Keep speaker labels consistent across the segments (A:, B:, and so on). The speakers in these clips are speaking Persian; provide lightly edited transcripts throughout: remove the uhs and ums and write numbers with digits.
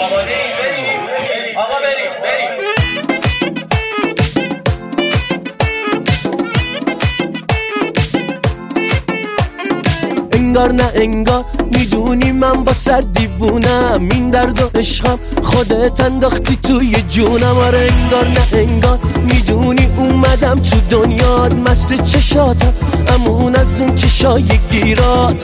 A: آماده ای؟ بریم آقا، بریم.
B: انگار نه انگار میدونی من با صد دیوونم، این درد و عشقم خودت انداختی توی جونم. آره انگار نه انگار میدونی اومدم تو دنیات، مست چشاتم امون از اون چشای گیرات.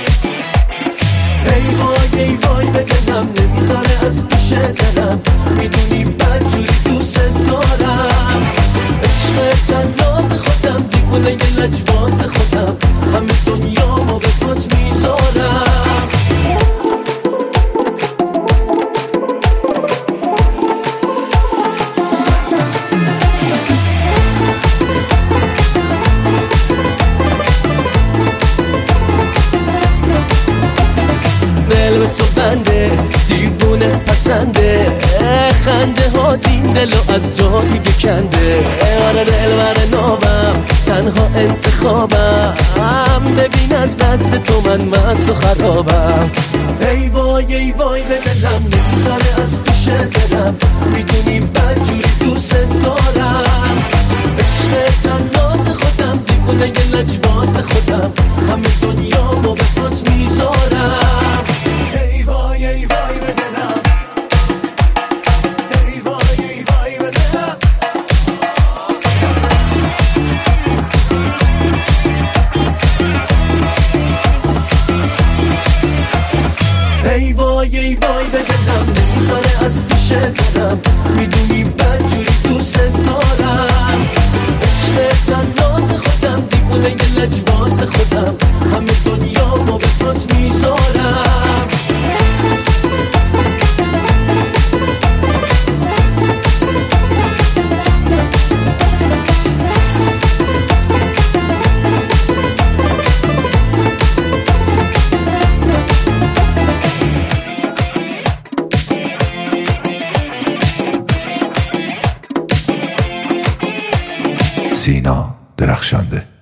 B: ای وای ای وای به دلم نمیذاره از پیش دلم، میدونی بدجوری دوست دارم. عشق تناز خودم، دیوونه یه لجباز خودم، همه دنیا ما به پات میذارم. دل به تو بنده، دیوونه پسنده، خنده ها این دلو از جا دیگه کنده. آره دل بر نابم، تنها انتخابم، ببین از دست تو من مست و خرابم. ای وای ای وای به دلم نمیذاره از پیش دلم، میدونی بدجوری دوست دارم. عشق تناز خودم، دیوونه یه لجباز خودم، همه دنیا ما به پات میذارم. ای وای ای وای به دلم، ای وای ای وای به دلم. ای وای ای وای به دلم نمیذاره از پیش دلم، میدونی بدجوری دوست دارم. عشق تناز خودم، دیوونه یه لجباز خودم، همه دنیا ما به پات میذارم.
C: سینا درخشانده.